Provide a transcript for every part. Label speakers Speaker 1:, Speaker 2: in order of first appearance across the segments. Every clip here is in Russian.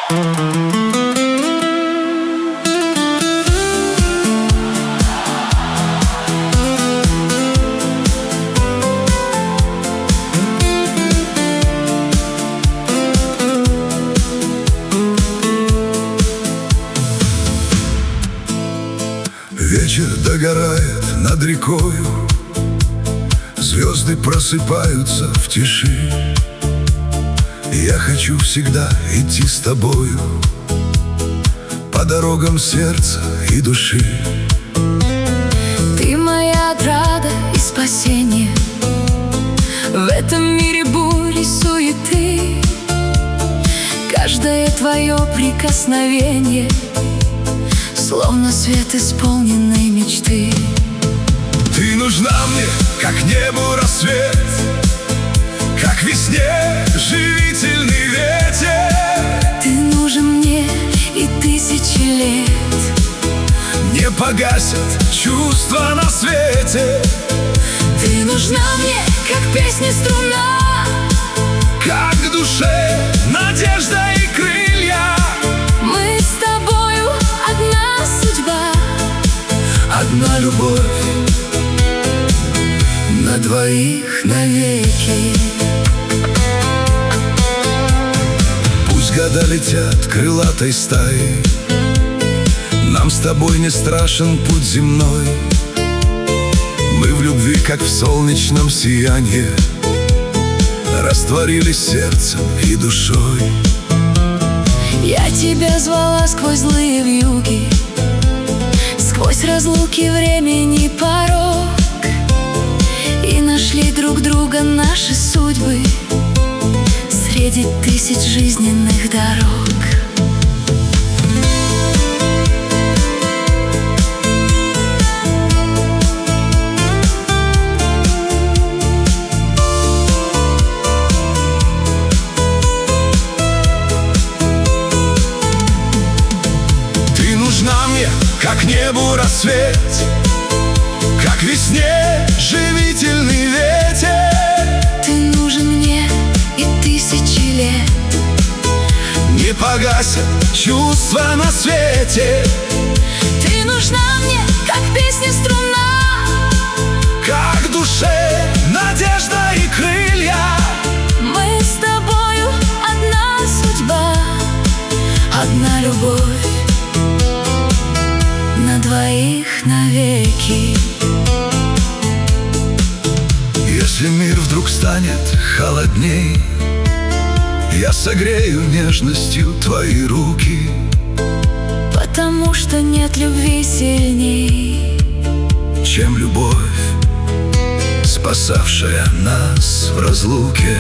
Speaker 1: Вечер догорает над рекою, звезды просыпаются в тиши. Я хочу всегда идти с тобою по дорогам сердца и души.
Speaker 2: Ты моя отрада и спасение в этом мире бури, суеты. Каждое твое прикосновение словно свет исполненной мечты.
Speaker 1: Ты нужна мне, как небу рассвет, как весне живительный ветер.
Speaker 2: Ты нужен мне и тысячи лет
Speaker 1: не погасят чувства на свете.
Speaker 2: Ты нужна мне, как песня струна,
Speaker 1: как в душе надежда и крылья.
Speaker 2: Мы с тобою одна судьба,
Speaker 1: одна любовь на двоих навеки. Пусть года летят крылатой стаей, нам с тобой не страшен путь земной. Мы в любви, как в солнечном сиянии, растворились сердцем и душой.
Speaker 2: Я тебя звала сквозь злые вьюги, сквозь разлуки времени порог, и нашли друг друга наши судьбы среди тысяч жизненных дорог.
Speaker 1: Ты нужна мне, как небу рассвет, как весне живительный ветер.
Speaker 2: Ты нужен мне и тысячи лет
Speaker 1: не погасят чувства на свете.
Speaker 2: Ты нужна мне, как песня струна,
Speaker 1: как в душе надежда и крылья.
Speaker 2: Мы с тобою одна судьба, одна любовь на двоих навеки.
Speaker 1: Если мир вдруг станет холодней, я согрею нежностью твои руки,
Speaker 2: потому что нет любви сильней,
Speaker 1: чем любовь, спасавшая нас в разлуке.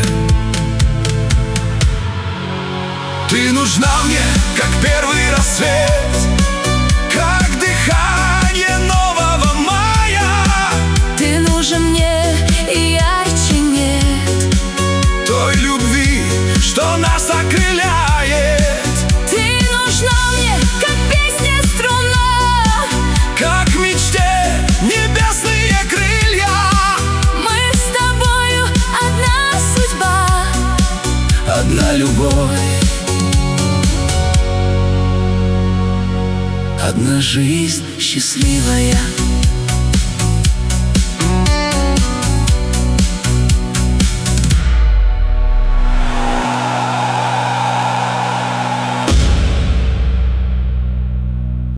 Speaker 1: Ты нужна мне, как первый рассвет, как дыхание нового мая.
Speaker 2: Ты нужен мне и ярче нет
Speaker 1: той любви, что нас окрыляет.
Speaker 2: Ты нужна мне, как песня струна,
Speaker 1: как в мечте небесные крылья.
Speaker 2: Мы с тобою одна судьба,
Speaker 1: Одна любовь,
Speaker 2: одна жизнь счастливая.